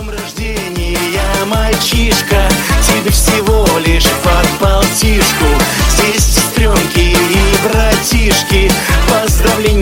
днем рождения, мальчишка, тебе всего лишь под полтишку. Здесь сестренки и братишки, поздравления